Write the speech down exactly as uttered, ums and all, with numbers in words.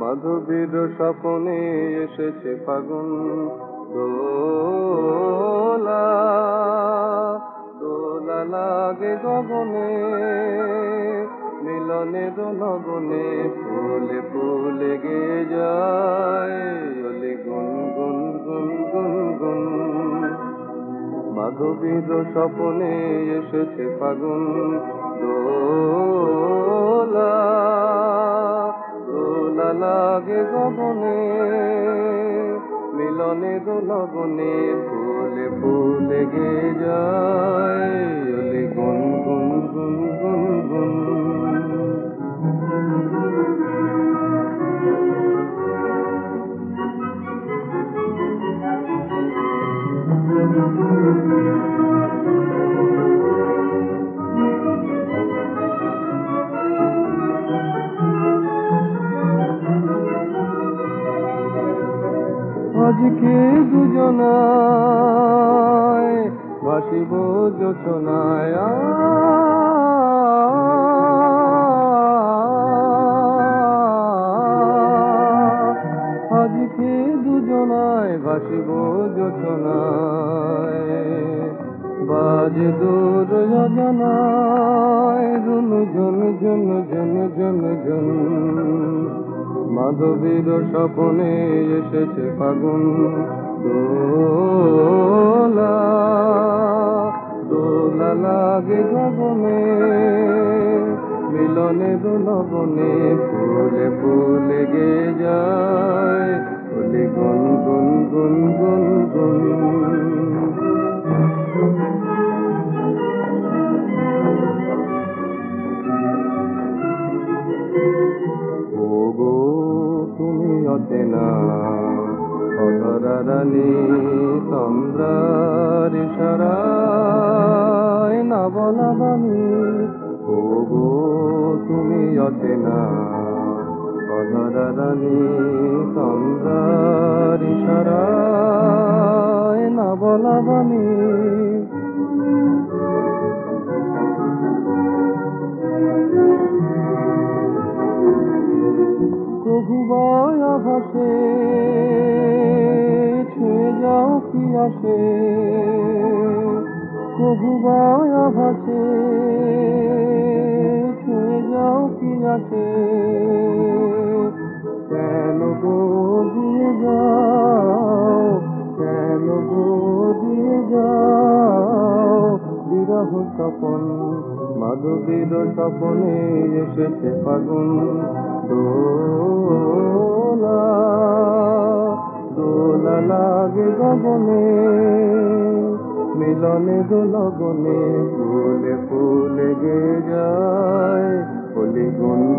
মাধবীর স্বপনে এসেছে ফাগুন দোলা, দোলা লাগে গগনে, মিলনের লগনে ফুলে ফুলে গে যায় ওলে গুন গুন গুন গুন গুন। মাধবীর স্বপনে এসেছে ফাগুন দোলা, দোলা লাগে গগনে, মিলনের লগনে ফুলে ফুলে গে যায় ওলে গুন গুন গুন গুন গুন। আজকে দুজনায় ভাসিব যোচনায়, আজকে দুজনায় ভাসিব যোচনায়, বাজে দূর অজানায় রুনু ঝুন ঝুন ঝুন ঝুন ঝুন। মাধবীর স্বপনে এসেছে ফাগুন দোলা, দোলা লাগে গগনে, মিলনের লগনে ফুলে ফুলে গে যায় ওলে গুন গুন গুন গুন গুন। ওগো তুমি অচেনা অধরা রানী, চন্দ্রার ইশারায় না বলা বাণী। ওগো তুমি অচেনা অধরা রানী, চন্দ্রার ইশারায় না বলা বাণী। প্রভুবয় ভাসে ছুঁয়ে যাও কি আসে, প্রভুবয় ভাসে ছুঁয়ে যাও কি আসে। কেন গো দিয়ে যাও, কেন গো দিয়ে যাও বিরহ স্বপন। মাধবীর স্বপনে এসেছে ফাগুন দোলা, দোলা লাগে গগনে, মিলনের লগনে ফুলে ফুলে গে যায় ওলে গুন